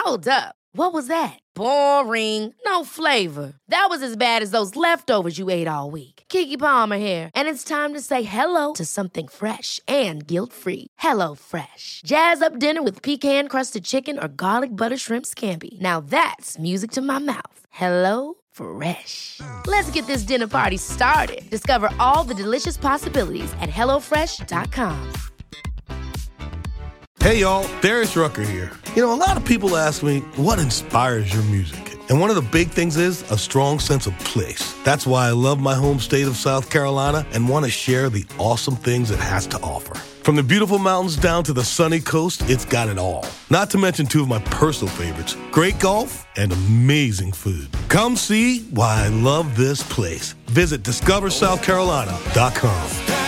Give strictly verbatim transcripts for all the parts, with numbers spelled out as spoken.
Hold up. What was that? Boring. No flavor. That was as bad as those leftovers you ate all week. Keke Palmer here, and it's time to say hello to something fresh and guilt-free. Hello Fresh. Jazz up dinner with pecan-crusted chicken or garlic butter shrimp scampi. Now that's music to my mouth. Hello Fresh. Let's get this dinner party started. Discover all the delicious possibilities at hello fresh dot com. Hey, y'all, Darius Rucker here. You know, a lot of people ask me, what inspires your music? And one of the big things is a strong sense of place. That's why I love my home state of South Carolina and want to share the awesome things it has to offer. From the beautiful mountains down to the sunny coast, it's got it all. Not to mention two of my personal favorites, great golf and amazing food. Come see why I love this place. Visit discover south carolina dot com.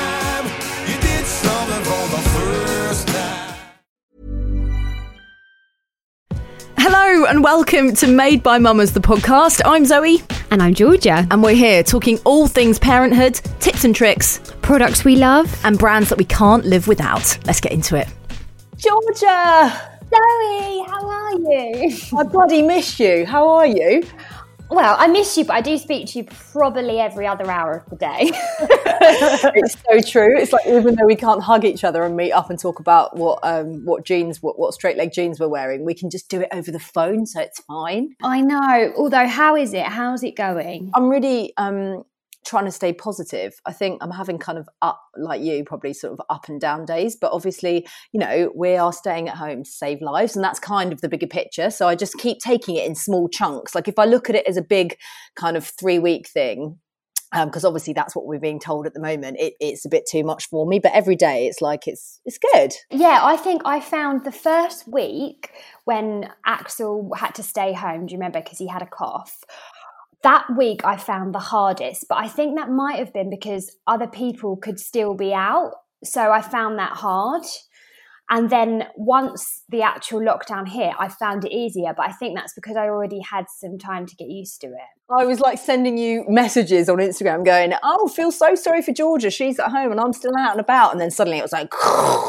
Hello and welcome to Made by Mamas, the podcast. I'm Zoe. And I'm Georgia. And we're here talking all things parenthood, tips and tricks, products we love, and brands that we can't live without. Let's get into it. Georgia! Zoe, how are you? I bloody miss you. How are you? Well, I miss you, but I do speak to you probably every other hour of the day. It's so true. It's like, even though we can't hug each other and meet up and talk about what um, what jeans, what, what straight leg jeans we're wearing, we can just do it over the phone, so it's fine. I know. Although, how is it? How's it going? I'm really um, trying to stay positive. I think I'm having kind of up, like you, probably sort of up and down days. But obviously, you know, we are staying at home to save lives. And that's kind of the bigger picture. So I just keep taking it in small chunks. Like if I look at it as a big kind of three week thing, because um, obviously that's what we're being told at the moment, it, it's a bit too much for me. But every day it's like it's it's good. Yeah, I think I found the first week when Axel had to stay home, do you remember, because he had a cough? That week I found the hardest, but I think that might have been because other people could still be out. So I found that hard. And then once the actual lockdown hit, I found it easier. But I think that's because I already had some time to get used to it. I was like sending you messages on Instagram going, oh, feel so sorry for Georgia. She's at home and I'm still out and about. And then suddenly it was like,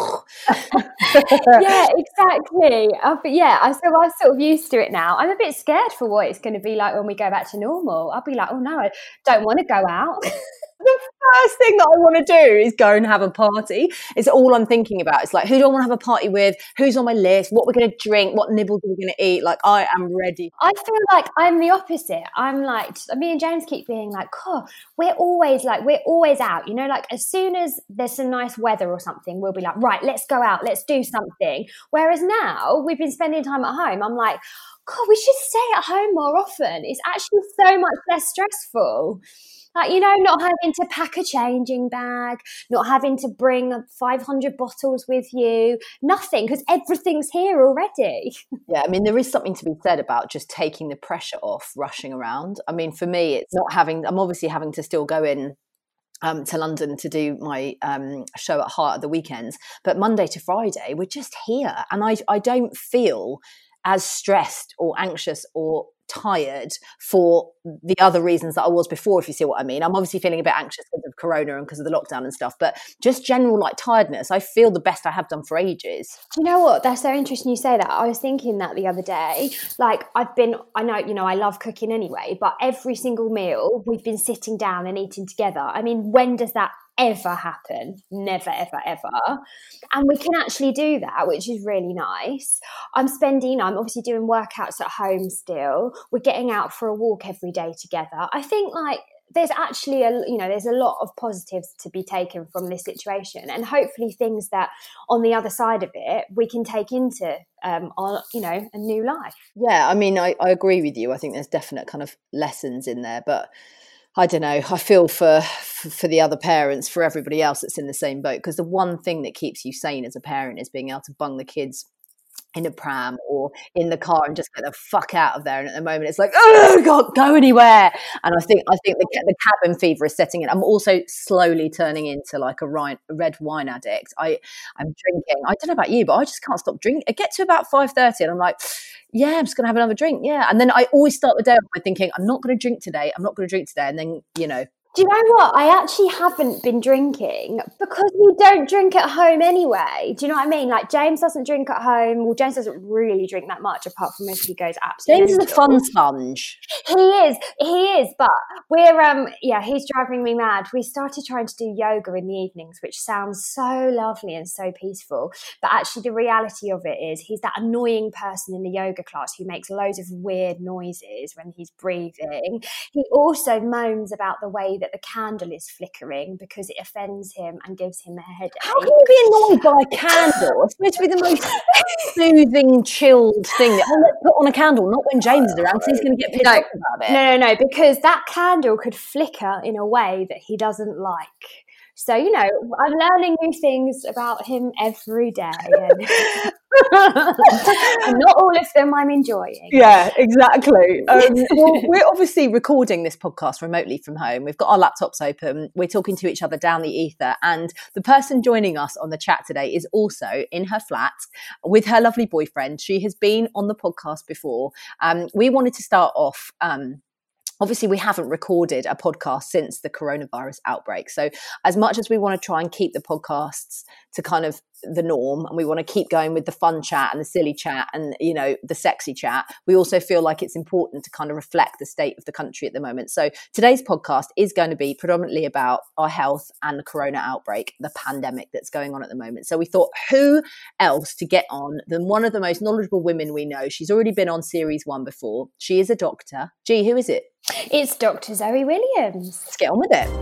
yeah, exactly. Uh, but yeah, I, so I'm sort of used to it now. I'm a bit scared for what it's going to be like when we go back to normal. I'll be like, oh no, I don't want to go out. The first thing that I want to do is go and have a party. It's all I'm thinking about. It's like, who do I want to have a party with? Who's on my list? What we're going to drink? What nibbles are we going to eat? Like, I am ready. I feel like I'm the opposite. I'm like, me and James keep being like, oh, we're always like, we're always out. You know, like as soon as there's some nice weather or something, we'll be like, right, let's go out. Let's do something. Whereas now we've been spending time at home. I'm like, God, we should stay at home more often. It's actually so much less stressful. Like, you know, not having to pack a changing bag, not having to bring five hundred bottles with you, nothing, because everything's here already. Yeah, I mean, there is something to be said about just taking the pressure off rushing around. I mean, for me, it's not having, I'm obviously having to still go in um, to London to do my um, show at Heart at the weekends, but Monday to Friday, we're just here. And I, I don't feel as stressed or anxious or tired for the other reasons that I was before, if you see what I mean. I'm obviously feeling a bit anxious because of Corona and because of the lockdown and stuff, but just general like tiredness, I feel the best I have done for ages. Do you know what? That's so interesting you say that. I was thinking that the other day. Like I've been, I know, you know, I love cooking anyway, but every single meal we've been sitting down and eating together. I mean, when does that ever happen? Never, ever, ever. And we can actually do that, which is really nice. I'm spending, I'm obviously doing workouts at home still. We're getting out for a walk every day together. I think like there's actually a, you know, there's a lot of positives to be taken from this situation, and hopefully things that on the other side of it, we can take into, um, our, you know, a new life. Yeah. I mean, I, I agree with you. I think there's definite kind of lessons in there, but I don't know, I feel for for the other parents, for everybody else that's in the same boat, because the one thing that keeps you sane as a parent is being able to bung the kids in a pram or in the car and just get the fuck out of there. And at the moment it's like, oh God, go anywhere. And I think I think the, the cabin fever is setting in. I'm also slowly turning into like a ri- red wine addict. I, I'm drinking. I don't know about you, but I just can't stop drinking. I get to about five thirty and I'm like, yeah, I'm just going to have another drink. Yeah. And then I always start the day off by thinking, I'm not going to drink today. I'm not going to drink today. And then, you know. Do you know what? I actually haven't been drinking because we don't drink at home anyway. Do you know what I mean? Like James doesn't drink at home. Well, James doesn't really drink that much apart from if he goes absolutely. James is a fun sponge. He is. He is. But we're, um, yeah, he's driving me mad. We started trying to do yoga in the evenings, which sounds so lovely and so peaceful. But actually the reality of it is he's that annoying person in the yoga class who makes loads of weird noises when he's breathing. He also moans about the way that the candle is flickering because it offends him and gives him a headache. How can you be annoyed by a candle? It's supposed to be the most soothing, chilled thing. Oh, let's put on a candle, not when James is around, so he's going to get pissed no, off about it. No, no, no, because that candle could flicker in a way that he doesn't like. So, you know, I'm learning new things about him every day. And, and not all of them I'm enjoying. Yeah, exactly. Um, well, we're obviously recording this podcast remotely from home. We've got our laptops open. We're talking to each other down the ether. And the person joining us on the chat today is also in her flat with her lovely boyfriend. She has been on the podcast before. Um, we wanted to start off... Um, Obviously, we haven't recorded a podcast since the coronavirus outbreak. So as much as we want to try and keep the podcasts to kind of the norm and we want to keep going with the fun chat and the silly chat and, you know, the sexy chat, we also feel like it's important to kind of reflect the state of the country at the moment. So today's podcast is going to be predominantly about our health and the corona outbreak, the pandemic that's going on at the moment. So we thought, who else to get on than one of the most knowledgeable women we know? She's already been on series one before. She is a doctor. Gee, who is it? It's Doctor Zoe Williams. Let's get on with it.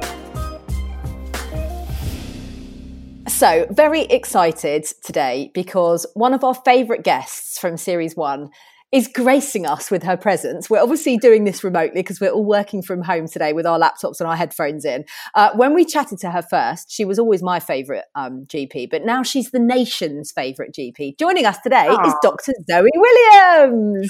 So, very excited today because one of our favourite guests from series one is gracing us with her presence. We're obviously doing this remotely because we're all working from home today with our laptops and our headphones in. Uh, when we chatted to her first, she was always my favourite um, G P, but now she's the nation's favourite G P. Joining us today Aww. is Doctor Zoe Williams.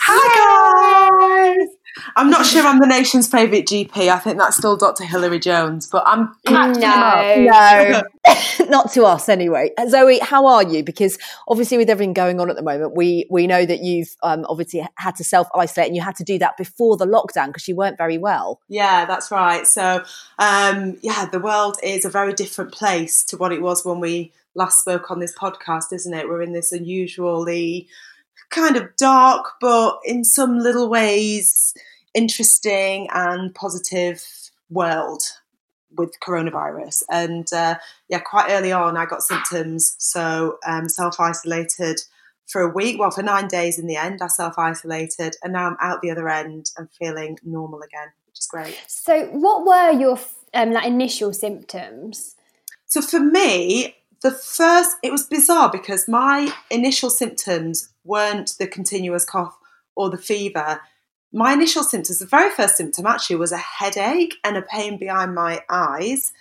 Hi guys! I'm not sure I'm the nation's favourite G P. I think that's still Doctor Hilary Jones, but I'm catching him No, up. not to us anyway. Zoe, how are you? Because obviously with everything going on at the moment, we we know that you've um, obviously had to self-isolate and you had to do that before the lockdown because you weren't very well. Yeah, that's right. So, um, yeah, the world is a very different place to what it was when we last spoke on this podcast, isn't it? We're in this unusually kind of dark, but in some little ways interesting and positive world with coronavirus. And uh, yeah, quite early on I got symptoms, so um, self-isolated for a week, well for nine days in the end. I self-isolated and now I'm out the other end and feeling normal again, which is great. So what were your um, like initial symptoms? So for me, the first, it was bizarre because my initial symptoms weren't the continuous cough or the fever. My initial symptoms, the very first symptom actually was a headache and a pain behind my eyes.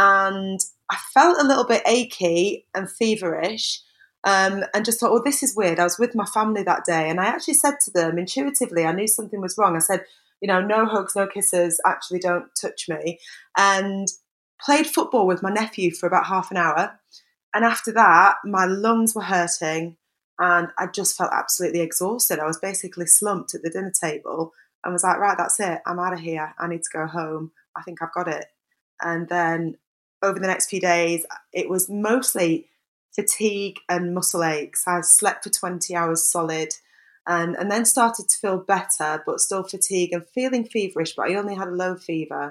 And I felt a little bit achy and feverish um, and just thought, oh, this is weird. I was with my family that day and I actually said to them intuitively, I knew something was wrong. I said, you know, no hugs, no kisses, actually don't touch me. And played football with my nephew for about half an hour. And after that, my lungs were hurting and I just felt absolutely exhausted. I was basically slumped at the dinner table and was like, right, that's it. I'm out of here. I need to go home. I think I've got it. And then over the next few days, it was mostly fatigue and muscle aches. I slept for twenty hours solid and, and then started to feel better, but still fatigue and feeling feverish, but I only had a low fever.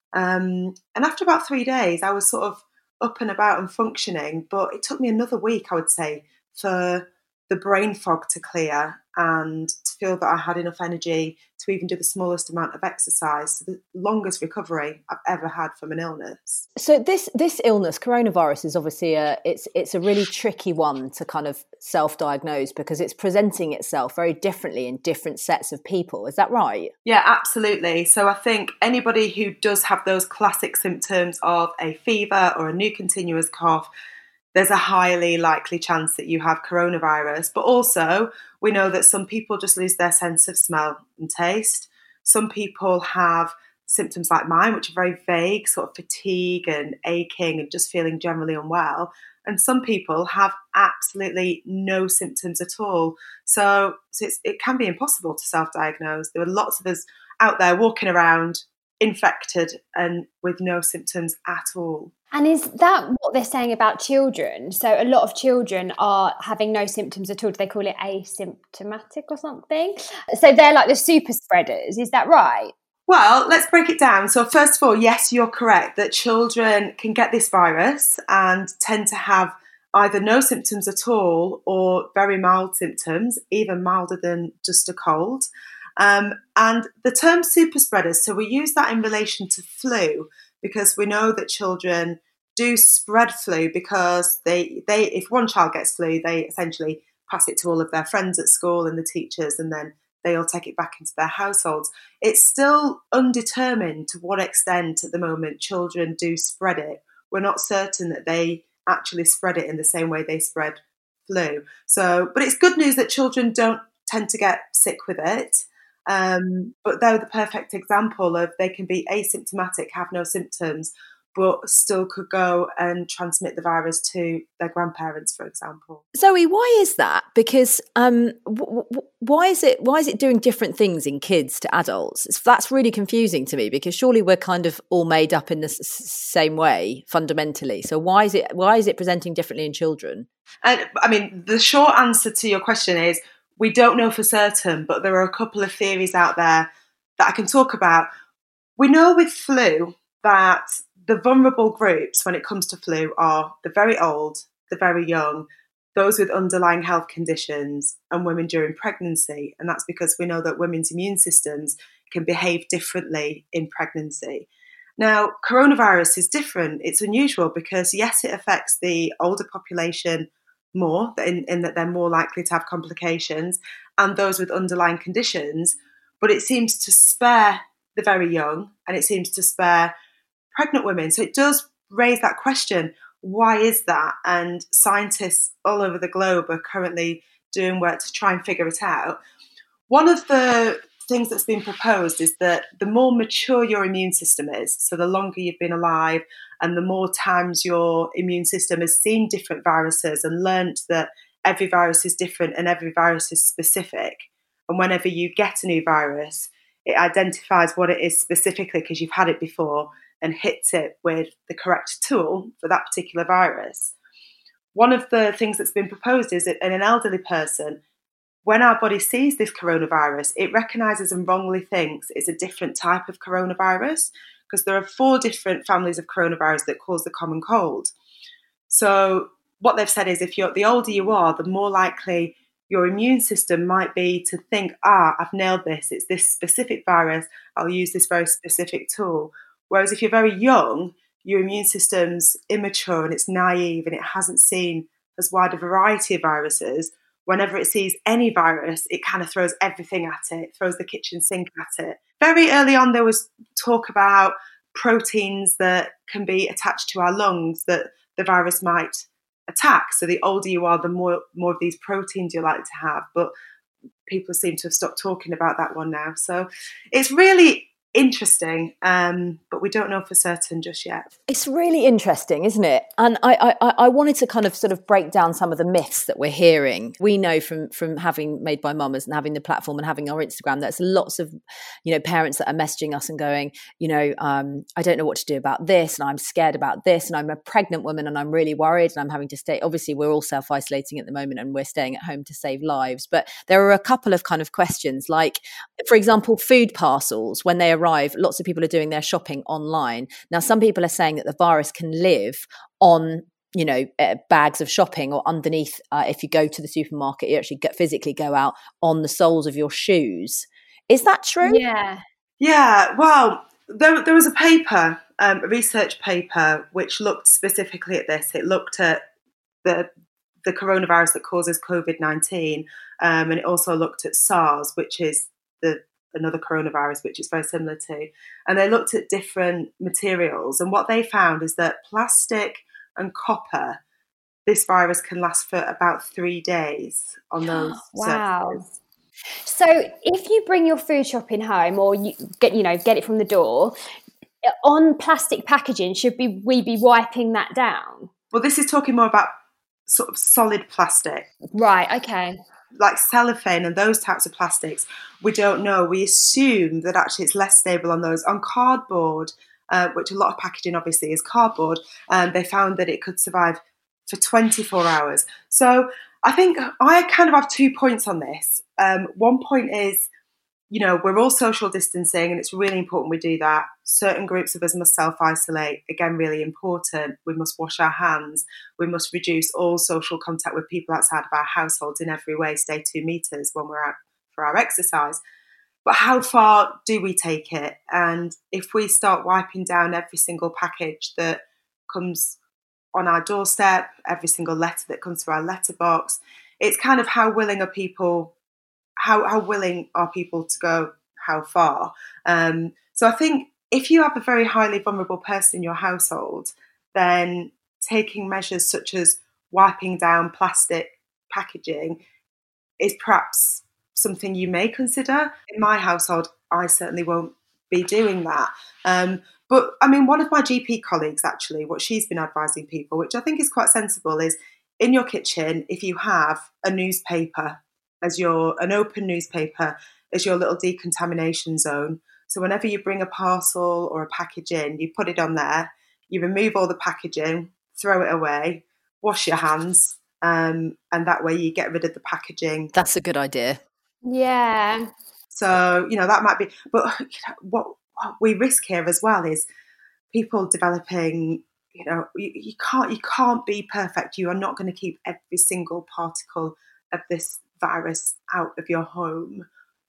Um, and after about three days, I was sort of up and about and functioning, but it took me another week, I would say, for the brain fog to clear and to feel that I had enough energy to even do the smallest amount of exercise. So the longest recovery I've ever had from an illness. So this this illness, coronavirus, is obviously a it's it's a really tricky one to kind of self-diagnose because it's presenting itself very differently in different sets of people. Is that right? Yeah, absolutely. So I think anybody who does have those classic symptoms of a fever or a new continuous cough, there's a highly likely chance that you have coronavirus. But also, we know that some people just lose their sense of smell and taste. Some people have symptoms like mine, which are very vague, sort of fatigue and aching and just feeling generally unwell. And some people have absolutely no symptoms at all. So, so it's, it can be impossible to self-diagnose. There are lots of us out there walking around infected and with no symptoms at all. And is that what they're saying about children? So a lot of children are having no symptoms at all. Do they call it asymptomatic or something? So they're like the super spreaders. Is that right? Well, let's break it down. So first of all, yes, you're correct that children can get this virus and tend to have either no symptoms at all or very mild symptoms, even milder than just a cold. Um, and the term super spreaders, so we use that in relation to flu because we know that children do spread flu because they, they if one child gets flu, they essentially pass it to all of their friends at school and the teachers, and then they all take it back into their households. It's still undetermined to what extent at the moment children do spread it. We're not certain that they actually spread it in the same way they spread flu. So, but it's good news that children don't tend to get sick with it. Um, but they're the perfect example of they can be asymptomatic, have no symptoms, but still could go and transmit the virus to their grandparents, for example. Zoe, why is that? Because um, w- w- why is it why is it doing different things in kids to adults? It's, that's really confusing to me because surely we're kind of all made up in the s- same way fundamentally. So why is it why is it presenting differently in children? And I mean, the short answer to your question is we don't know for certain, but there are a couple of theories out there that I can talk about. We know with flu that the vulnerable groups when it comes to flu are the very old, the very young, those with underlying health conditions, and women during pregnancy. And that's because we know that women's immune systems can behave differently in pregnancy. Now, coronavirus is different. It's unusual because, yes, it affects the older population more, in, in that they're more likely to have complications, and those with underlying conditions, but it seems to spare the very young and it seems to spare pregnant women. So it does raise that question, why is that? And scientists all over the globe are currently doing work to try and figure it out. One of the things that's been proposed is that the more mature your immune system is, so the longer you've been alive and the more times your immune system has seen different viruses and learnt that every virus is different and every virus is specific. And whenever you get a new virus, it identifies what it is specifically because you've had it before and hits it with the correct tool for that particular virus. One of the things that's been proposed is that in an elderly person, when our body sees this coronavirus, it recognises and wrongly thinks it's a different type of coronavirus because there are four different families of coronavirus that cause the common cold. So what they've said is if you're the older you are, the more likely your immune system might be to think, ah, I've nailed this. It's this specific virus. I'll use this very specific tool. Whereas if you're very young, your immune system's immature and it's naive and it hasn't seen as wide a variety of viruses. Whenever it sees any virus, it kind of throws everything at it, throws the kitchen sink at it. Very early on, there was talk about proteins that can be attached to our lungs that the virus might attack. So the older you are, the more, more of these proteins you're likely to have. But people seem to have stopped talking about that one now. So it's really interesting, um, but we don't know for certain just yet. It's really interesting, isn't it? And I, I, I wanted to kind of sort of break down some of the myths that we're hearing. We know from from having Made by Mamas and having the platform and having our Instagram, there's lots of, you know, parents that are messaging us and going, you know, um, I don't know what to do about this, and I'm scared about this, and I'm a pregnant woman and I'm really worried, and I'm having to stay. Obviously, we're all self-isolating at the moment and we're staying at home to save lives. But there are a couple of kind of questions, like, for example, food parcels when they arrive. Arrive, lots of people are doing their shopping online. Now, some people are saying that the virus can live on, you know, uh, bags of shopping or underneath. Uh, if you go to the supermarket, you actually get, physically go out on the soles of your shoes. Is that true? Yeah. Yeah. Well, there, there was a paper, um, a research paper, which looked specifically at this. It looked at the the coronavirus that causes COVID nineteen, um, and it also looked at SARS, which is the another coronavirus, which is very similar to. And they looked at different materials. And what they found is that plastic and copper, this virus can last for about three days on those wow. surfaces. So if you bring your food shopping home or you get, you know, get it from the door, on plastic packaging, should be, we be wiping that down? Well, this is talking more about sort of solid plastic. Right, okay. like cellophane and those types of plastics, we don't know. We assume that actually it's less stable on those. On cardboard, uh, which a lot of packaging obviously is cardboard, um, they found that it could survive for twenty-four hours. So I think I kind of have two points on this. Um, one point is, you know, we're all social distancing and it's really important we do that. Certain groups of us must self-isolate. Again, really important. We must wash our hands. We must reduce all social contact with people outside of our households in every way, stay two metres when we're out for our exercise. But how far do we take it? And if we start wiping down every single package that comes on our doorstep, every single letter that comes through our letterbox, it's kind of how willing are people How, how willing are people to go how far? Um, so I think if you have a very highly vulnerable person in your household, then taking measures such as wiping down plastic packaging is perhaps something you may consider. In my household, I certainly won't be doing that. Um, but I mean, one of my G P colleagues, actually, what she's been advising people, which I think is quite sensible, is in your kitchen, if you have a newspaper as your an open newspaper as your little decontamination zone. So whenever you bring a parcel or a package in, you put it on there, you remove all the packaging, throw it away, wash your hands, um, and that way you get rid of the packaging. That's a good idea. Yeah. So, you know, that might be, but you know, what, what we risk here as well is people developing, you know, you, you can't you can't be perfect. You are not going to keep every single particle of this virus out of your home.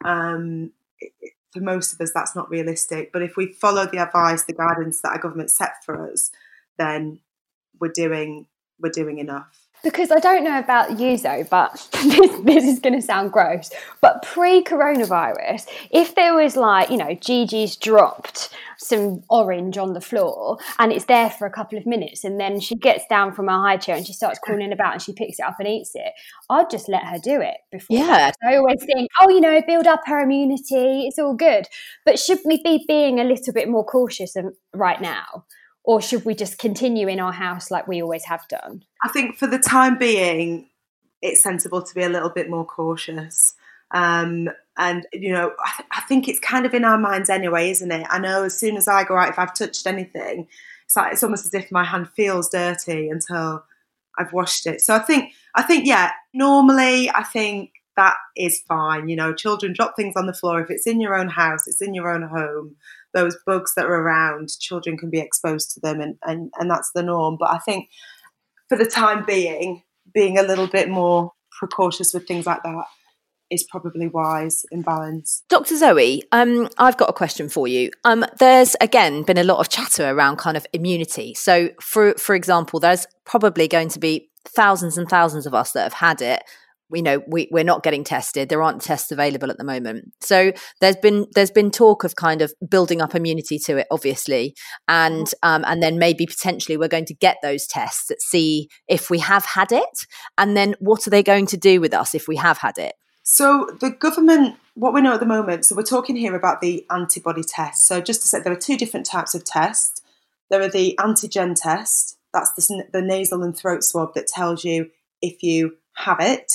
Um, it, it, for most of us, that's not realistic. But if we follow the advice, the guidance that our government set for us, then we're doing we're doing enough. Because I don't know about you, Zoe, but this, this is going to sound gross, but pre-coronavirus, if there was like, you know, Gigi's dropped some orange on the floor and it's there for a couple of minutes and then she gets down from her high chair and she starts crawling about and she picks it up and eats it, I'd just let her do it before. Yeah. I always think, oh, you know, build up her immunity, it's all good. But should we be being a little bit more cautious right now? Or should we just continue in our house like we always have done? I think for the time being, it's sensible to be a little bit more cautious. Um, and, you know, I, th- I think it's kind of in our minds anyway, isn't it? I know as soon as I go out, if I've touched anything, it's like it's almost as if my hand feels dirty until I've washed it. So I think, I think, yeah, normally I think that is fine. You know, children drop things on the floor. If it's in your own house, it's in your own home. Those bugs that are around, children can be exposed to them, and, and, and that's the norm. But I think for the time being, being a little bit more precautious with things like that is probably wise in balance. Doctor Zoe, um, I've got a question for you. Um, there's, again, been a lot of chatter around kind of immunity. So, for for example, there's probably going to be thousands and thousands of us that have had it. You know, we, we're not getting tested. There aren't tests available at the moment. So there's been there's been talk of kind of building up immunity to it, obviously. And um, and then maybe potentially we're going to get those tests that see if we have had it. And then what are they going to do with us if we have had it? So the government, what we know at the moment, so we're talking here about the antibody test. So just to say, there are two different types of tests. There are the antigen test. That's the, the nasal and throat swab that tells you if you have it.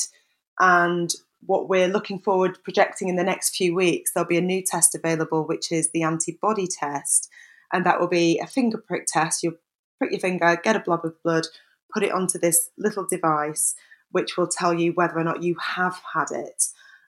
And what we're looking forward, projecting in the next few weeks, there'll be a new test available, which is the antibody test. And that will be a finger prick test. You'll prick your finger, get a blob of blood, put it onto this little device, which will tell you whether or not you have had it.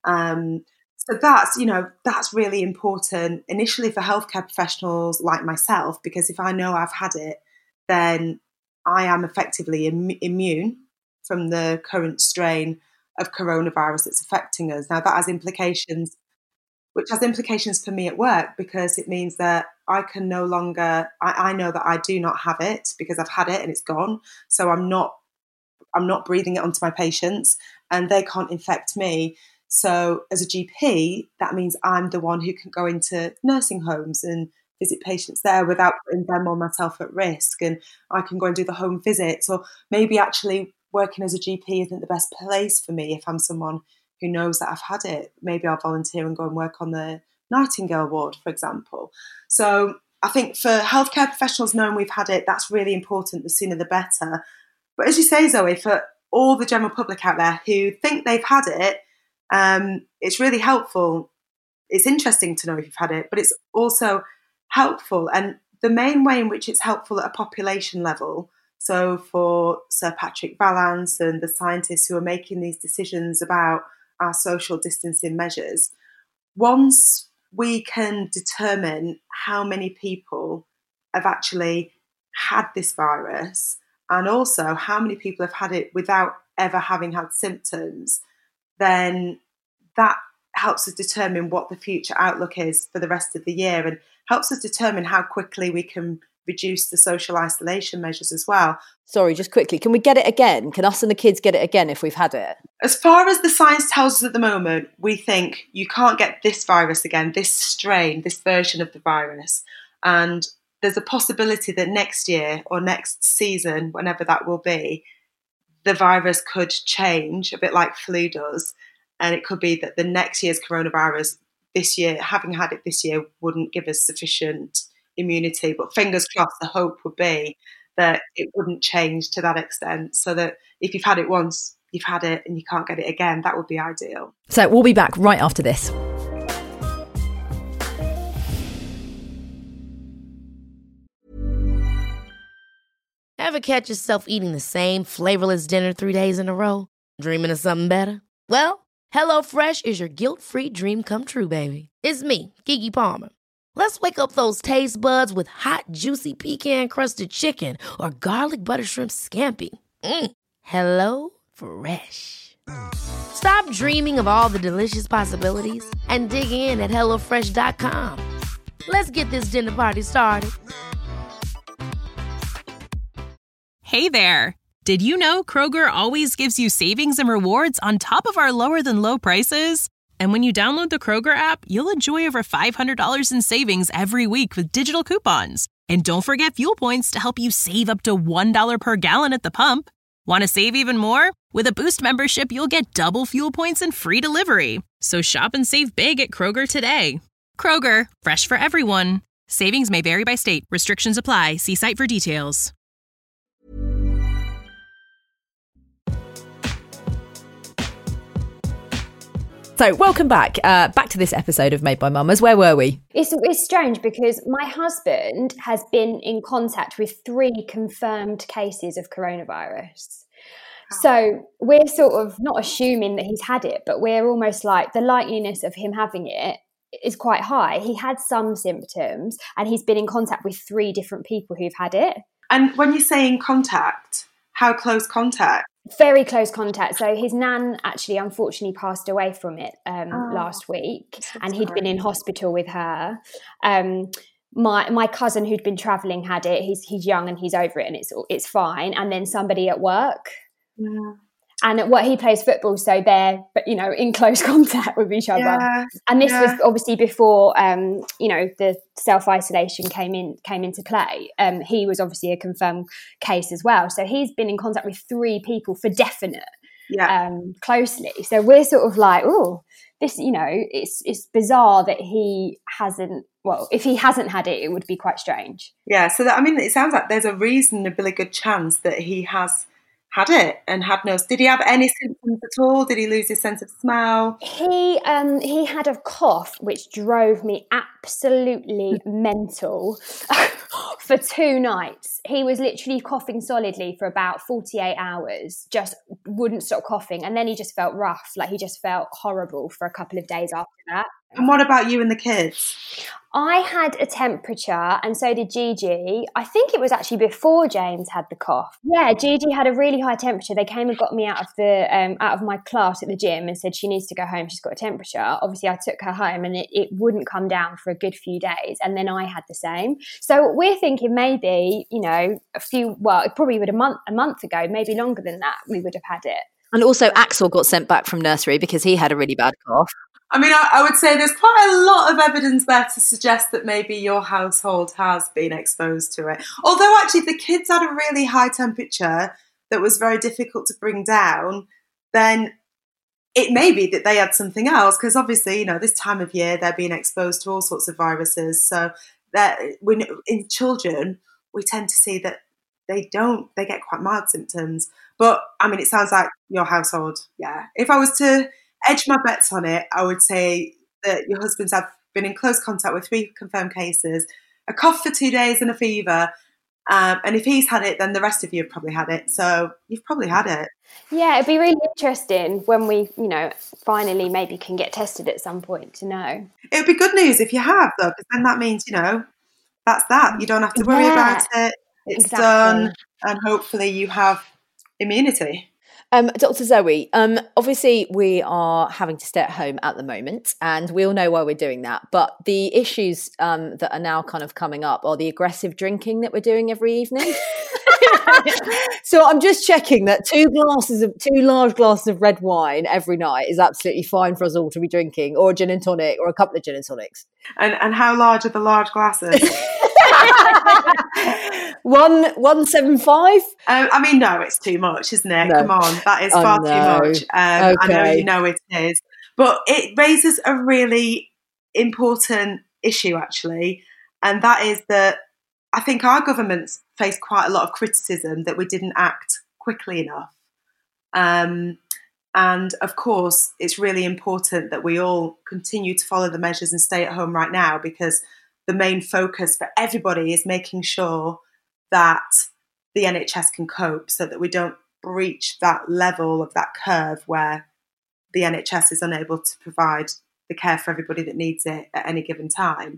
Um, so that's, you know, that's really important initially for healthcare professionals like myself, because if I know I've had it, then I am effectively Im- immune from the current strain of coronavirus that's affecting us. Now that has implications, which has implications for me at work, because it means that I can no longer, I, I know that I do not have it because I've had it and it's gone. So I'm not, I'm not breathing it onto my patients and they can't infect me. So as a G P, that means I'm the one who can go into nursing homes and visit patients there without putting them or myself at risk. And I can go and do the home visits, or maybe actually working as a G P isn't the best place for me if I'm someone who knows that I've had it. Maybe I'll volunteer and go and work on the Nightingale ward, for example. So I think for healthcare professionals knowing we've had it, that's really important. The sooner the better. But as you say, Zoe, for all the general public out there who think they've had it Um, it's really helpful. It's interesting to know if you've had it, but it's also helpful. And the main way in which it's helpful at a population level, so for Sir Patrick Vallance and the scientists who are making these decisions about our social distancing measures, once we can determine how many people have actually had this virus and also how many people have had it without ever having had symptoms, then that helps us determine what the future outlook is for the rest of the year and helps us determine how quickly we can reduce the social isolation measures as well. Sorry, just quickly, can we get it again? Can us and the kids get it again if we've had it? As far as the science tells us at the moment, we think you can't get this virus again, this strain, this version of the virus. And there's a possibility that next year or next season, whenever that will be, the virus could change, a bit like flu does. And it could be that the next year's coronavirus, this year, having had it this year, wouldn't give us sufficient immunity. But fingers crossed, the hope would be that it wouldn't change to that extent, so that if you've had it once, you've had it and you can't get it again. That would be ideal. So we'll be back right after this. Ever catch yourself eating the same flavorless dinner three days in a row? Dreaming of something better? Well, HelloFresh is your guilt-free dream come true, baby. It's me, Keke Palmer. Let's wake up those taste buds with hot, juicy pecan-crusted chicken or garlic butter shrimp scampi. Mm. Hello Fresh. Stop dreaming of all the delicious possibilities and dig in at hello fresh dot com. Let's get this dinner party started. Hey there. Did you know Kroger always gives you savings and rewards on top of our lower-than-low prices? And when you download the Kroger app, you'll enjoy over five hundred dollars in savings every week with digital coupons. And don't forget fuel points to help you save up to one dollar per gallon at the pump. Want to save even more? With a Boost membership, you'll get double fuel points and free delivery. So shop and save big at Kroger today. Kroger, fresh for everyone. Savings may vary by state. Restrictions apply. See site for details. So welcome back, uh, back to this episode of Made by Mamas. Where were we? It's, it's strange because my husband has been in contact with three confirmed cases of coronavirus. So we're sort of not assuming that he's had it, but we're almost like the likeliness of him having it is quite high. He had some symptoms and he's been in contact with three different people who've had it. And when you say in contact, how close contact? Very close contact. So his nan actually unfortunately passed away from it um, oh, last week, so and he'd been in hospital with her. Um, my my cousin who'd been travelling had it. He's he's young and he's over it, and it's it's fine. And then somebody at work, yeah. And at what he plays football, so they're you know in close contact with each other. Yeah. And this yeah. was obviously before um, you know the self isolation came in came into play. Um, he was obviously a confirmed case as well, so he's been in contact with three people for definite, yeah. um, closely. So we're sort of like, oh, this you know it's it's bizarre that he hasn't. Well, if he hasn't had it, it would be quite strange. Yeah. So that, I mean, it sounds like there's a reasonably good chance that he has had it and had no. Did he have any symptoms at all? Did he lose his sense of smell? He um he had a cough which drove me absolutely mental for two nights. He was literally coughing solidly for about forty-eight hours, just wouldn't stop coughing, and then he just felt rough, like he just felt horrible for a couple of days after that. And what about you and the kids? I had a temperature and so did Gigi. I think it was actually before James had the cough. Yeah, Gigi had a really high temperature. They came and got me out of the um, out of my class at the gym and said she needs to go home. She's got a temperature. Obviously, I took her home and it, it wouldn't come down for a good few days. And then I had the same. So we're thinking maybe, you know, a few, well, it probably would a month, a month ago, maybe longer than that, we would have had it. And also Axel got sent back from nursery because he had a really bad cough. I mean, I, I would say there's quite a lot of evidence there to suggest that maybe your household has been exposed to it. Although actually the kids had a really high temperature that was very difficult to bring down, then it may be that they had something else because obviously, you know, this time of year they're being exposed to all sorts of viruses. So that when in children, we tend to see that they don't, they get quite mild symptoms. But I mean, it sounds like your household, yeah. If I was to edge my bets on it, I would say that your husband's have been in close contact with three confirmed cases, a cough for two days and a fever. Um, and if he's had it, then the rest of you have probably had it. So you've probably had it. Yeah, it'd be really interesting when we, you know, finally maybe can get tested at some point to know. It would be good news if you have, though, because then that means, you know, that's that. You don't have to worry Yeah, about it. It's exactly. done. And hopefully you have immunity. Um, Doctor Zoe, um, obviously we are having to stay at home at the moment, and we all know why we're doing that. But the issues um, that are now kind of coming up are the aggressive drinking that we're doing every evening. So I'm just checking that two glasses of two large glasses of red wine every night is absolutely fine for us all to be drinking, or a gin and tonic, or a couple of gin and tonics. And and how large are the large glasses? one one seven five. Um, I mean, no, it's too much, isn't it? No. Come on, that is I far know. too much. Um, I know Okay. you know it is, but it raises a really important issue, actually, and that is that I think our government's faced quite a lot of criticism that we didn't act quickly enough. Um, and of course, it's really important that we all continue to follow the measures and stay at home right now, because the main focus for everybody is making sure that the N H S can cope, so that we don't breach that level of that curve where the N H S is unable to provide the care for everybody that needs it at any given time.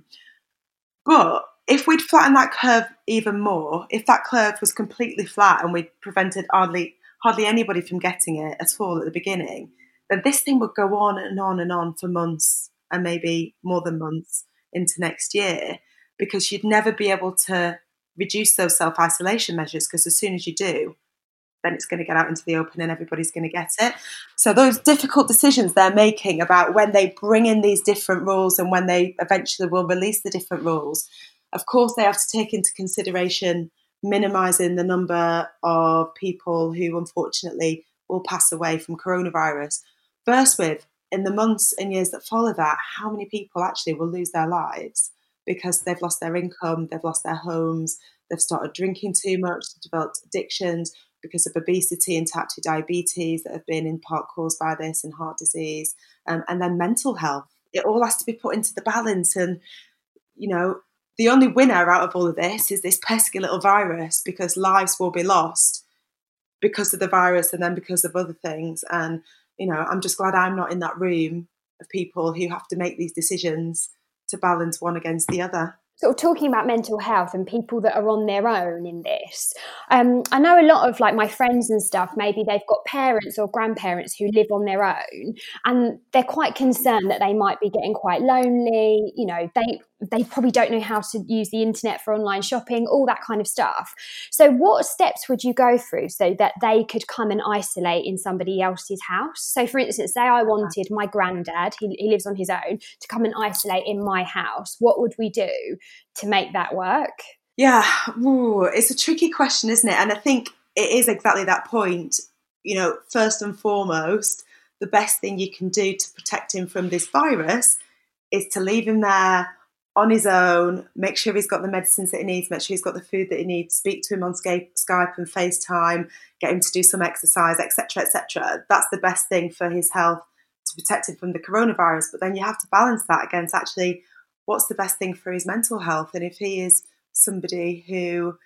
But if we'd flattened that curve even more, if that curve was completely flat and we'd prevented hardly hardly anybody from getting it at all at the beginning, then this thing would go on and on and on for months, and maybe more than months into next year, because you'd never be able to reduce those self-isolation measures, because as soon as you do, then it's going to get out into the open and everybody's going to get it. So those difficult decisions they're making about when they bring in these different rules and when they eventually will release the different rules, of course they have to take into consideration minimising the number of people who unfortunately will pass away from coronavirus. First with, in the months and years that follow that, how many people actually will lose their lives because they've lost their income, they've lost their homes, they've started drinking too much, developed addictions because of obesity and type two diabetes that have been in part caused by this, and heart disease, um, and then mental health. It all has to be put into the balance. And, you know, the only winner out of all of this is this pesky little virus, because lives will be lost because of the virus and then because of other things. And, you know, I'm just glad I'm not in that room of people who have to make these decisions to balance one against the other. Sort of talking about mental health and people that are on their own in this. Um, I know a lot of like my friends and stuff, maybe they've got parents or grandparents who live on their own, and they're quite concerned that they might be getting quite lonely. You know, they they probably don't know how to use the internet for online shopping, all that kind of stuff. So what steps would you go through so that they could come and isolate in somebody else's house? So for instance, say I wanted my granddad, he, he lives on his own, to come and isolate in my house. What would we do to make that work? Yeah, ooh, it's a tricky question, isn't it? And I think it is exactly that point. You know, first and foremost, the best thing you can do to protect him from this virus is to leave him there on his own, make sure he's got the medicines that he needs, make sure he's got the food that he needs, speak to him on Skype, Skype and FaceTime, get him to do some exercise, et cetera, et cetera. That's the best thing for his health, to protect him from the coronavirus. But then you have to balance that against actually what's the best thing for his mental health. And if he is somebody who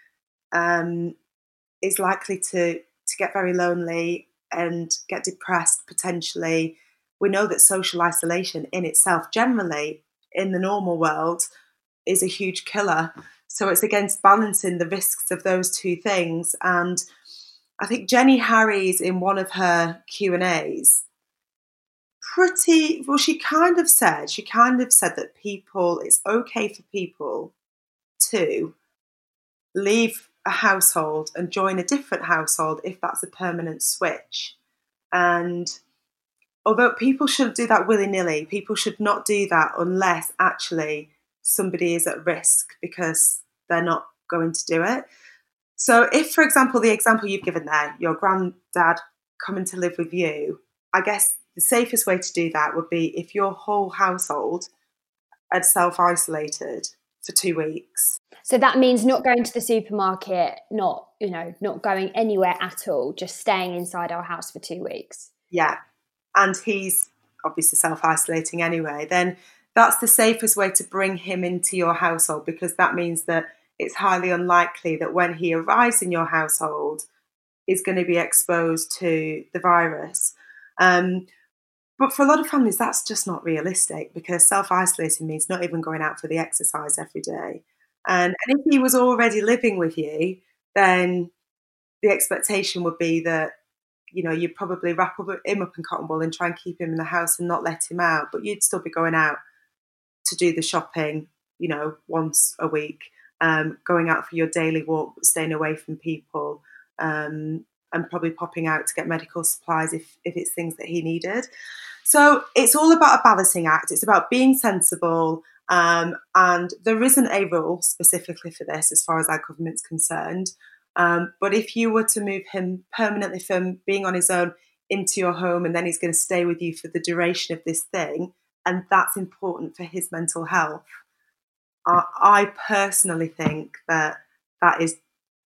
um, is likely to, to get very lonely and get depressed potentially, we know that social isolation in itself generally in the normal world is a huge killer. So it's against balancing the risks of those two things. And I think Jenny Harries, in one of her Q and A's, pretty, well, she kind of said, she kind of said that people, it's okay for people to leave a household and join a different household if that's a permanent switch. And although people shouldn't do that willy-nilly, people should not do that unless actually somebody is at risk because they're not going to do it. So if, for example, the example you've given there, your granddad coming to live with you, I guess the safest way to do that would be if your whole household had self-isolated for two weeks. So that means not going to the supermarket, not, you know, not going anywhere at all, just staying inside our house for two weeks. Yeah. And he's obviously self-isolating anyway, then that's the safest way to bring him into your household, because that means that it's highly unlikely that when he arrives in your household, is going to be exposed to the virus. Um, but for a lot of families, that's just not realistic, because self-isolating means not even going out for the exercise every day. And, and if he was already living with you, then the expectation would be that, you know, you'd probably wrap him up in cotton wool and try and keep him in the house and not let him out. But you'd still be going out to do the shopping, you know, once a week, um, going out for your daily walk, but staying away from people, um, and probably popping out to get medical supplies if, if it's things that he needed. So it's all about a balancing act. It's about being sensible. Um, and there isn't a rule specifically for this as far as our government's concerned. Um, but if you were to move him permanently from being on his own into your home, and then he's going to stay with you for the duration of this thing, and that's important for his mental health, I, I personally think that that is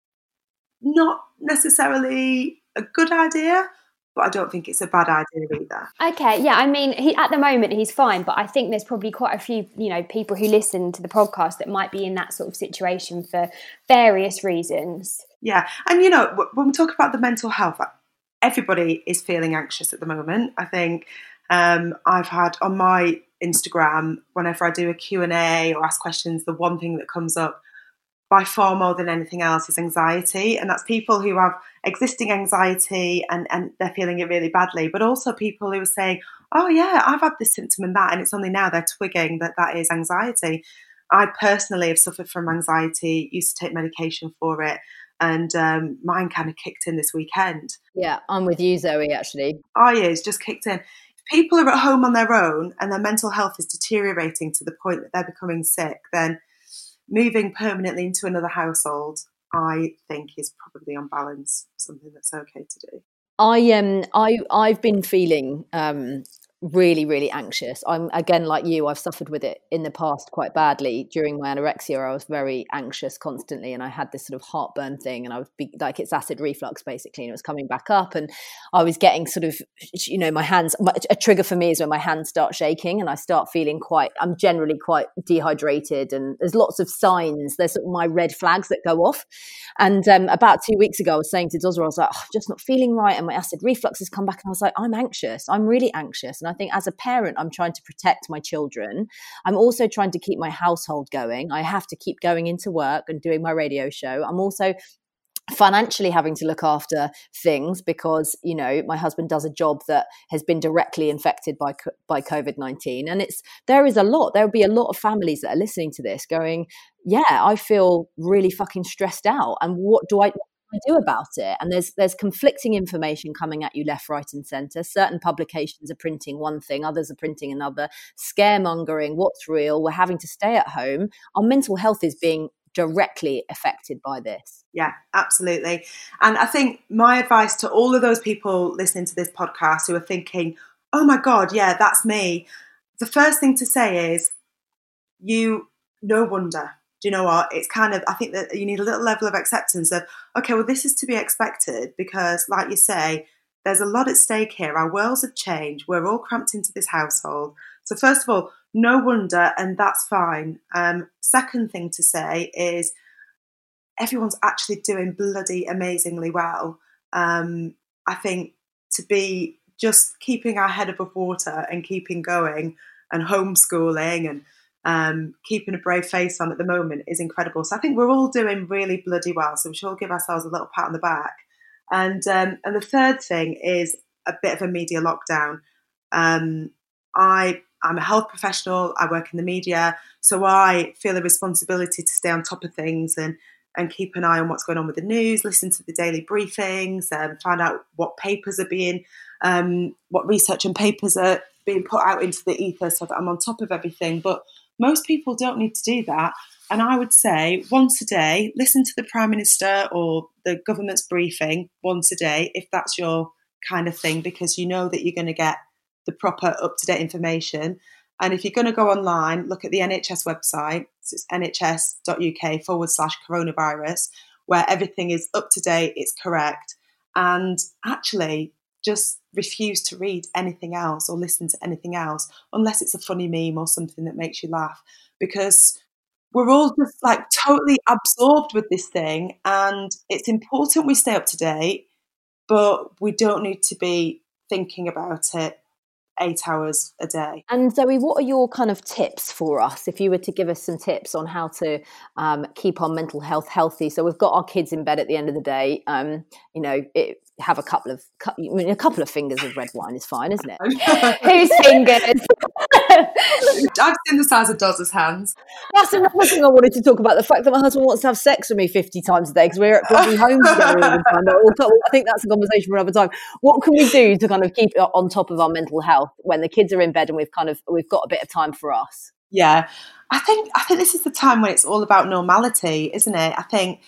not necessarily a good idea, but I don't think it's a bad idea either. Okay, yeah, I mean, he, at the moment he's fine, but I think there's probably quite a few, you know, people who listen to the podcast that might be in that sort of situation for various reasons. Yeah, and you know, when we talk about the mental health, everybody is feeling anxious at the moment. I think um, I've had on my Instagram, whenever I do a Q and A or ask questions, the one thing that comes up by far more than anything else is anxiety. And that's people who have existing anxiety and, and they're feeling it really badly, but also people who are saying, oh yeah, I've had this symptom and that, and it's only now they're twigging that that is anxiety. I personally have suffered from anxiety, used to take medication for it, and um, mine kind of kicked in this weekend. Yeah, I'm with you, Zoe, actually. Oh yeah, it's just kicked in. If people are at home on their own and their mental health is deteriorating to the point that they're becoming sick, then moving permanently into another household, I think, is probably on balance something that's okay to do. I um I I've been feeling um really really anxious. I'm again like you. I've suffered with it in the past quite badly. During my anorexia, I was very anxious constantly, and I had this sort of heartburn thing, and I was be, like it's acid reflux basically, and it was coming back up, and I was getting sort of, you know, my hands. A trigger for me is when my hands start shaking, and I start feeling quite. I'm generally quite dehydrated, and there's lots of signs. There's sort of my red flags that go off, and um, about two weeks ago, I was saying to Dozra, I was like, oh, I'm just not feeling right, and my acid reflux has come back, and I was like, I'm anxious. I'm really anxious. And I think as a parent, I'm trying to protect my children. I'm also trying to keep my household going. I have to keep going into work and doing my radio show. I'm also financially having to look after things because, you know, my husband does a job that has been directly infected by by COVID nineteen. And it's there is a lot. There will be a lot of families that are listening to this going, yeah, I feel really fucking stressed out. And what do I I do about it? And there's there's conflicting information coming at you left, right and centre. Certain publications are printing one thing, others are printing another. Scaremongering, what's real? We're having to stay at home. Our mental health is being directly affected by this. Yeah, absolutely. And I think my advice to all of those people listening to this podcast who are thinking, oh my God, yeah, that's me. The first thing to say is, you, no wonder. Do you know what? It's kind of, I think that you need a little level of acceptance of, okay, well, this is to be expected because, like you say, there's a lot at stake here. Our worlds have changed. We're all cramped into this household. So first of all, no wonder, and that's fine. Um, second thing to say is everyone's actually doing bloody amazingly well. Um, I think to be just keeping our head above water and keeping going and homeschooling and Um, keeping a brave face on at the moment is incredible. So I think we're all doing really bloody well. So we should all give ourselves a little pat on the back. And um, and the third thing is a bit of a media lockdown. Um, I, I'm a health professional. I work in the media. So I feel a responsibility to stay on top of things and, and keep an eye on what's going on with the news, listen to the daily briefings, and find out what papers are being, um, what research and papers are being put out into the ether so that I'm on top of everything. But most people don't need to do that. And I would say once a day, listen to the Prime Minister or the government's briefing once a day, if that's your kind of thing, because you know that you're going to get the proper up-to-date information. And if you're going to go online, look at the N H S website. So it's nhs.uk forward slash coronavirus, where everything is up to date, it's correct. And actually, just refuse to read anything else or listen to anything else unless it's a funny meme or something that makes you laugh, because we're all just like totally absorbed with this thing, and it's important we stay up to date, but we don't need to be thinking about it eight hours a day. And Zoe, what are your kind of tips for us if you were to give us some tips on how to um, keep our mental health healthy? So we've got our kids in bed at the end of the day. Um, you know, it, have a couple of I mean, a couple of fingers of red wine is fine, isn't it? Whose fingers? I've seen the size of Doz's hands. That's another thing I wanted to talk about. The fact that my husband wants to have sex with me fifty times a day because we're at bloody home together all the time. But I think that's a conversation for another time. What can we do to kind of keep on top of our mental health when the kids are in bed and we've kind of we've got a bit of time for us? Yeah, I think I think this is the time when it's all about normality, isn't it? I think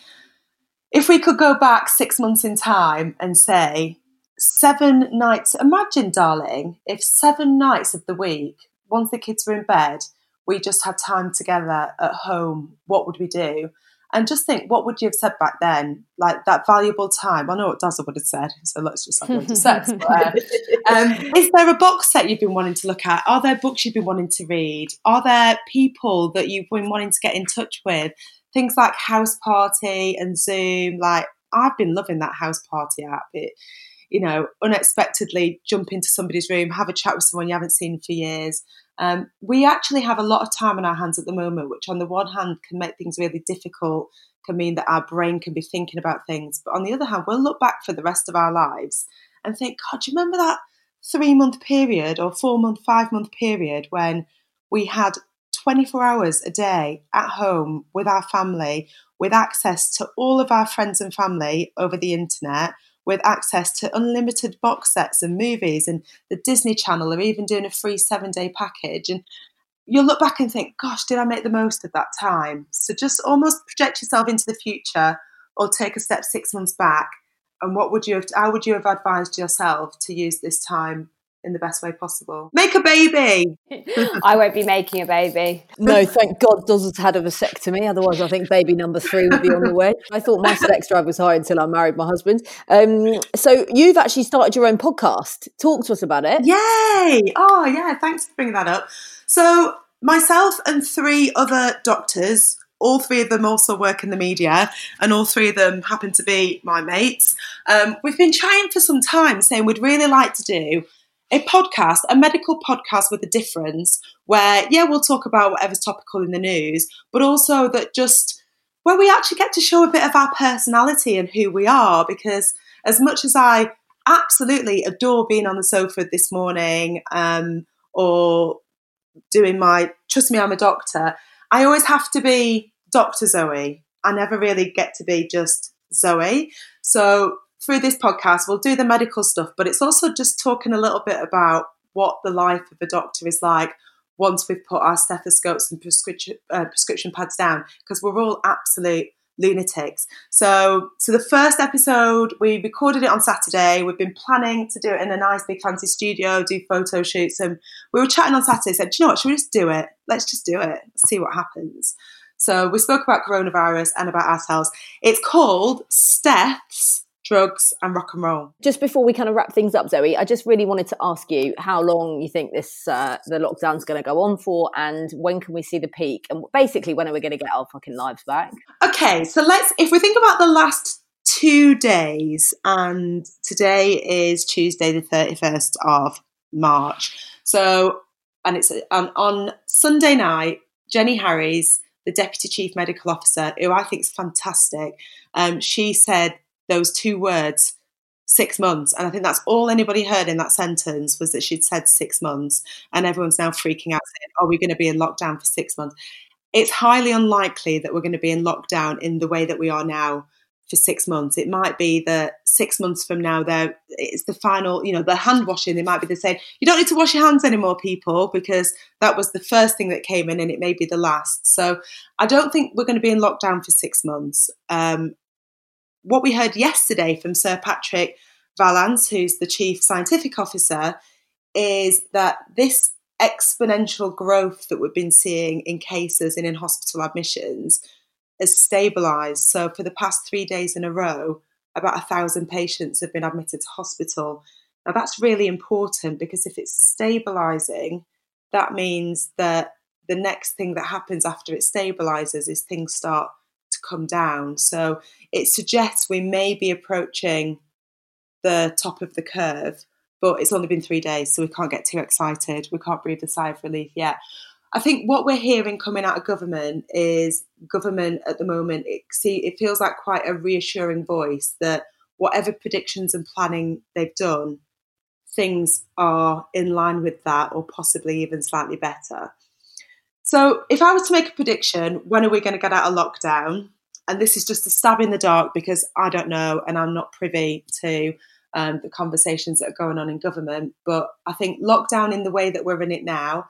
if we could go back six months in time and say seven nights, imagine, darling, if seven nights of the week, once the kids were in bed, we just had time together at home, what would we do? And just think, what would you have said back then? Like that valuable time. I know what Dazzle would have said, so let's just have to sex. But, uh, um, is there a box set you've been wanting to look at? Are there books you've been wanting to read? Are there people that you've been wanting to get in touch with? Things like House Party and Zoom. Like, I've been loving that House Party app. It, you know, unexpectedly jump into somebody's room, have a chat with someone you haven't seen for years. Um, we actually have a lot of time on our hands at the moment, which on the one hand can make things really difficult, can mean that our brain can be thinking about things. But on the other hand, we'll look back for the rest of our lives and think, God, do you remember that three-month period or four-month, five-month period when we had twenty-four hours a day at home with our family, with access to all of our friends and family over the internet, with access to unlimited box sets and movies, and the Disney Channel are even doing a free seven-day package. And you'll look back and think, gosh, did I make the most of that time? So just almost project yourself into the future or take a step six months back. And what would you have, how would you have advised yourself to use this time in the best way possible? Make a baby. I won't be making a baby. No, thank God Doz has had a vasectomy. Otherwise, I think baby number three would be on the way. I thought my sex drive was high until I married my husband. Um, so you've actually started your own podcast. Talk to us about it. Yay! Oh, yeah, thanks for bringing that up. So myself and three other doctors, all three of them also work in the media, and all three of them happen to be my mates. Um, we've been chatting for some time saying we'd really like to do a podcast, a medical podcast with a difference where, yeah, we'll talk about whatever's topical in the news, but also that just where we actually get to show a bit of our personality and who we are, because as much as I absolutely adore being on the sofa this morning um, or doing my, trust me, I'm a doctor, I always have to be Doctor Zoe. I never really get to be just Zoe. So through this podcast, we'll do the medical stuff, but it's also just talking a little bit about what the life of a doctor is like once we've put our stethoscopes and prescription uh, prescription pads down, because we're all absolute lunatics. So, so the first episode, we recorded it on Saturday. We've been planning to do it in a nice big fancy studio, do photo shoots, and we were chatting on Saturday. Said, do you know what? Should we just do it? Let's just do it. See what happens. So we spoke about coronavirus and about ourselves. It's called Steths, Drugs and Rock and Roll. Just before we kind of wrap things up, Zoe, I just really wanted to ask you how long you think this uh, the lockdown's going to go on for, and when can we see the peak, and basically when are we going to get our fucking lives back? Okay, so let's, if we think about the last two days, and today is Tuesday the thirty-first of March, so, and it's um, on Sunday night, Jenny Harries, the Deputy Chief Medical Officer, who I think is fantastic, um, she said those two words, six months. And I think that's all anybody heard in that sentence, was that she'd said six months. And everyone's now freaking out saying, are we going to be in lockdown for six months? It's highly unlikely that we're going to be in lockdown in the way that we are now for six months. It might be that six months from now, there it's the final, you know, the hand washing. They might be saying, you don't need to wash your hands anymore, people, because that was the first thing that came in and it may be the last. So I don't think we're going to be in lockdown for six months. Um, What we heard yesterday from Sir Patrick Vallance, who's the Chief Scientific Officer, is that this exponential growth that we've been seeing in cases and in hospital admissions has stabilised. So for the past three days in a row, about a thousand patients have been admitted to hospital. Now that's really important, because if it's stabilising, that means that the next thing that happens after it stabilises is things start to come down. So it suggests we may be approaching the top of the curve, but it's only been three days, so we can't get too excited. We can't breathe a sigh of relief yet. I think what we're hearing coming out of government is government at the moment, it, see, it feels like quite a reassuring voice that whatever predictions and planning they've done, things are in line with that, or possibly even slightly better. So if I was to make a prediction, when are we going to get out of lockdown? And this is just a stab in the dark, because I don't know, and I'm not privy to um, the conversations that are going on in government. But I think lockdown in the way that we're in it now,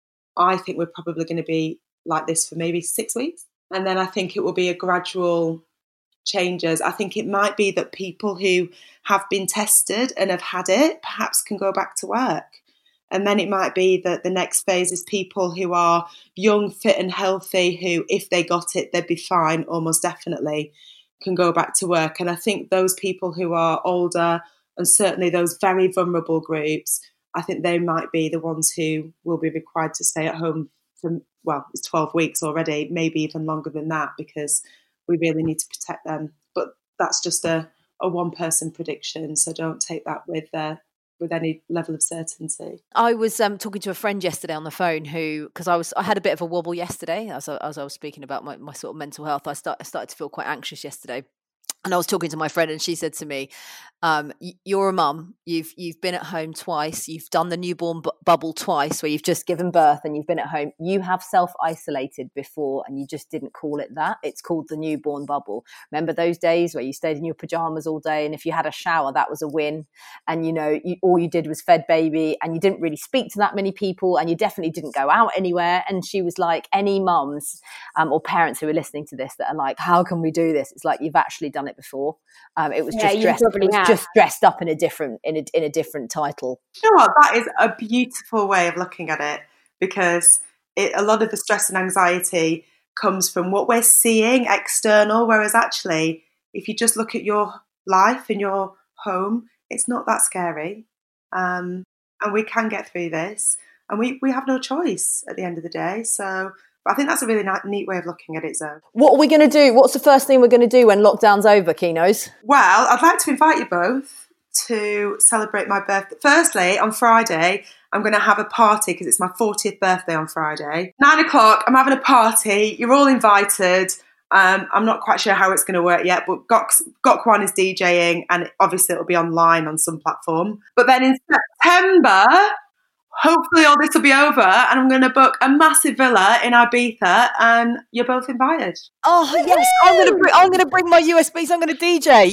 I think we're probably going to be like this for maybe six weeks. And then I think it will be a gradual changes. I think it might be that people who have been tested and have had it perhaps can go back to work. And then it might be that the next phase is people who are young, fit and healthy, who, if they got it, they'd be fine, almost definitely, can go back to work. And I think those people who are older, and certainly those very vulnerable groups, I think they might be the ones who will be required to stay at home for, well, it's twelve weeks already, maybe even longer than that, because we really need to protect them. But that's just a, a one-person prediction, so don't take that with uh, with any level of certainty. I was um, talking to a friend yesterday on the phone who, because I was, I had a bit of a wobble yesterday as I, as I was speaking about my, my sort of mental health. I, start, I started to feel quite anxious yesterday. And I was talking to my friend, and she said to me, um, you're a mum, you've you've been at home twice, you've done the newborn bu- bubble twice, where you've just given birth and you've been at home. You have self-isolated before, and you just didn't call it that. It's called the newborn bubble. Remember those days where you stayed in your pajamas all day, and if you had a shower, that was a win. And, you know, you, all you did was fed baby, and you didn't really speak to that many people, and you definitely didn't go out anywhere. And she was like, any mums um, or parents who are listening to this that are like, how can we do this? It's like, you've actually done it before. Um, it was yeah, just dressed, it was just dressed up in a different in a in a different title. You know what? That is a beautiful way of looking at it, because it, a lot of the stress and anxiety comes from what we're seeing external, whereas actually, if you just look at your life in your home, it's not that scary, um, and we can get through this, and we we have no choice at the end of the day. So. I think that's a really neat way of looking at it, Zoe. What are we going to do? What's the first thing we're going to do when lockdown's over, Kinos? Well, I'd like to invite you both to celebrate my birthday. Firstly, on Friday, I'm going to have a party because it's my fortieth birthday on Friday. Nine o'clock, I'm having a party. You're all invited. Um, I'm not quite sure how it's going to work yet, but Gok, Gokwan is DJing, and obviously it'll be online on some platform. But then in September, hopefully all this will be over, and I'm going to book a massive villa in Ibiza, and you're both invited. Oh yes, I'm going to bring, I'm going to bring my U S Bs. I'm going to D J.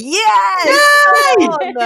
Yes.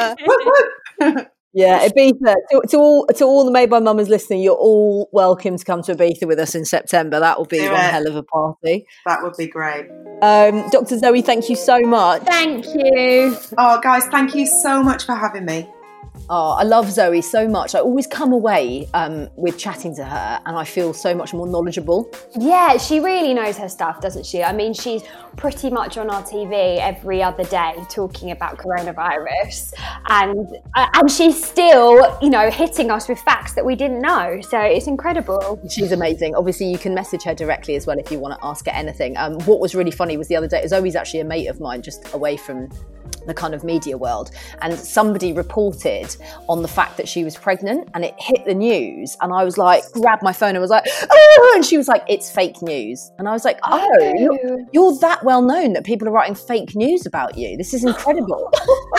Yay! Yeah, Ibiza. To, to all to all the Made by Mamas listening, you're all welcome to come to Ibiza with us in September. That will be Do one it. hell of a party. That would be great. Um, Doctor Zoe, thank you so much. Thank you. Oh, guys, thank you so much for having me. Oh, I love Zoe so much. I always come away um, with chatting to her, and I feel so much more knowledgeable. Yeah, she really knows her stuff, doesn't she? I mean, she's pretty much on our T V every other day talking about coronavirus, and uh, and she's still, you know, hitting us with facts that we didn't know. So it's incredible. She's amazing. Obviously, you can message her directly as well if you want to ask her anything. Um, what was really funny was the other day, Zoe's actually a mate of mine, just away from the kind of media world, and somebody reported on the fact that she was pregnant, and it hit the news, and I was like, grabbed my phone and was like, oh, and she was like, it's fake news, and I was like, oh, oh. You're, you're that well known that people are writing fake news about you. This is incredible.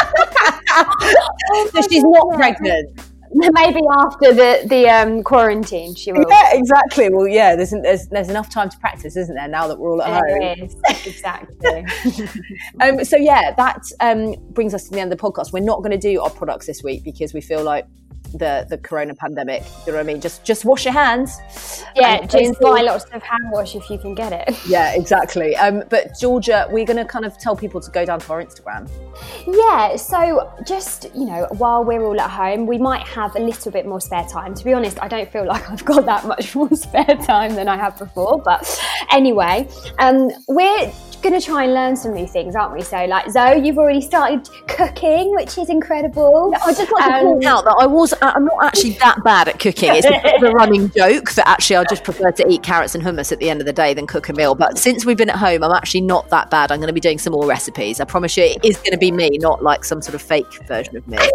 Oh, so she's not pregnant. Maybe after the the um, quarantine, she will. Yeah, exactly. Well, yeah, there's, there's there's enough time to practice, isn't there? Now that we're all at there home. Is. Exactly. um, so yeah, that um, brings us to the end of the podcast. We're not going to do our products this week because we feel like the the corona pandemic. You know what I mean? Just just wash your hands. Yeah, just buy lots of hand wash if you can get it. Yeah, exactly. Um, but Georgia, we're going to kind of tell people to go down to our Instagram. Yeah, so just, you know, while we're all at home, we might have a little bit more spare time. To be honest, I don't feel like I've got that much more spare time than I have before. But anyway, um, we're going to try and learn some new things, aren't we? So, like, Zoe, you've already started cooking, which is incredible. I just want to Um, point out that I was, I'm not actually that bad at cooking. It's a bit of a running joke that actually I just prefer to eat carrots and hummus at the end of the day than cook a meal. But since we've been at home, I'm actually not that bad. I'm going to be doing some more recipes. I promise you, it is going to be me, not like some sort of fake version of me.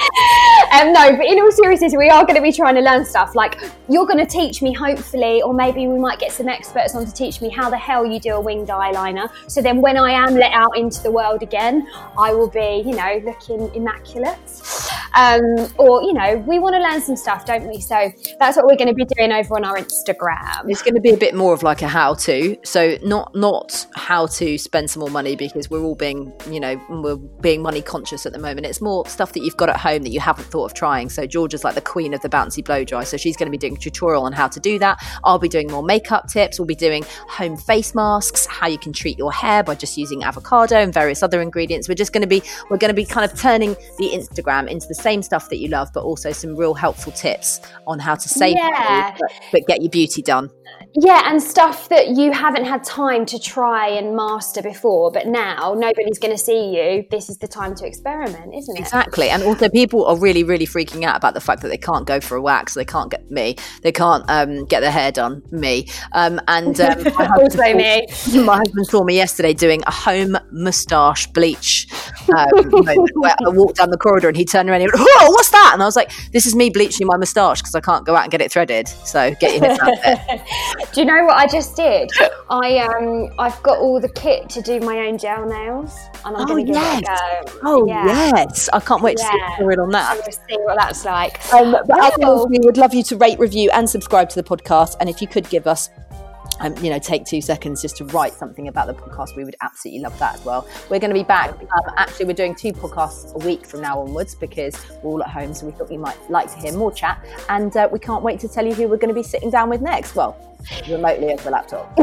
Um, no, but in all seriousness, we are going to be trying to learn stuff. Like, you're going to teach me, hopefully, or maybe we might get some experts on to teach me how the hell you do a winged eyeliner. So then when I am let out into the world again, I will be, you know, looking immaculate. Um, or, you know, we want to learn some stuff, don't we? So that's what we're going to be doing over on our Instagram. It's going to be a bit more of like a how-to. So not not how to spend some more money, because we're all being, you know, we're being money conscious at the moment. It's more stuff that you've got at home that you haven't thought of trying. So Georgia's like the queen of the bouncy blow dry. So she's going to be doing a tutorial on how to do that. I'll be doing more makeup tips. We'll be doing home face masks, how you can treat your hair by just using avocado and various other ingredients. We're just going to be, we're going to be kind of turning the Instagram into the same stuff that you love, but also some real helpful tips on how to save Yeah. money, but, but get your beauty done. Yeah, and stuff that you haven't had time to try and master before, but now nobody's going to see you. This is the time to experiment, isn't it? Exactly. And also people are really, really freaking out about the fact that they can't go for a wax, they can't get me, they can't um, get their hair done, me. Um, and um, my Also husband me. saw, my husband saw me yesterday doing a home moustache bleach um, moment where I walked down the corridor and he turned around and he went, "Oh, what's that?" And I was like, this is me bleaching my moustache because I can't go out and get it threaded. So get your head out there. Do you know what I just did? I um I've got all the kit to do my own gel nails, and I'm Oh, going to give yes. it a go. Oh, Yeah. yes. I can't wait to see Yeah. the on I'm that. going to see what that's like. Um, but as Well- always, we would love you to rate, review, and subscribe to the podcast. And if you could give us, um, you know, take two seconds just to write something about the podcast, we would absolutely love that as well. We're going to be back. Um, actually, we're doing two podcasts a week from now onwards because we're all at home. So we thought you might like to hear more chat. And uh, we can't wait to tell you who we're going to be sitting down with next. Well, remotely over the laptop.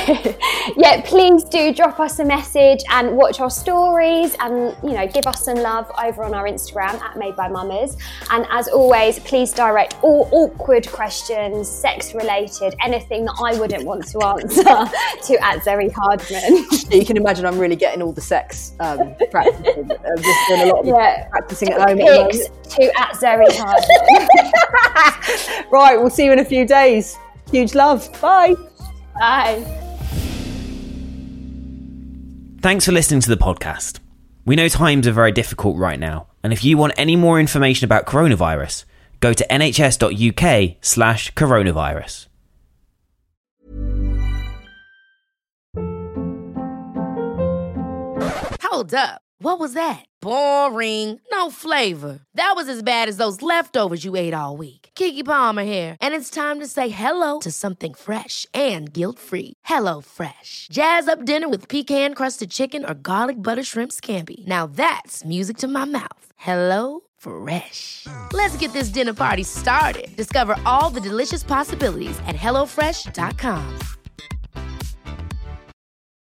Yeah, please do drop us a message and watch our stories, and you know, give us some love over on our Instagram at Made by Mamas. And as always, please direct all awkward questions, sex related, anything that I wouldn't want to answer to at Zoe Hardman. You can imagine I'm really getting all the sex um, practicing. I'm just doing a lot of Yeah. practicing at home. At the Pics moment. to at Zoe Hardman. Right, we'll see you in a few days. Huge love. Bye. Bye. Thanks for listening to the podcast. We know times are very difficult right now, and if you want any more information about coronavirus, go to nhs.uk slash coronavirus. Hold up. What was that? Boring. No flavor. That was as bad as those leftovers you ate all week. Keke Palmer here, and it's time to say hello to something fresh and guilt-free. Hello Fresh. Jazz up dinner with pecan-crusted chicken or garlic butter shrimp scampi. Now that's music to my mouth. Hello Fresh. Let's get this dinner party started. Discover all the delicious possibilities at hello fresh dot com.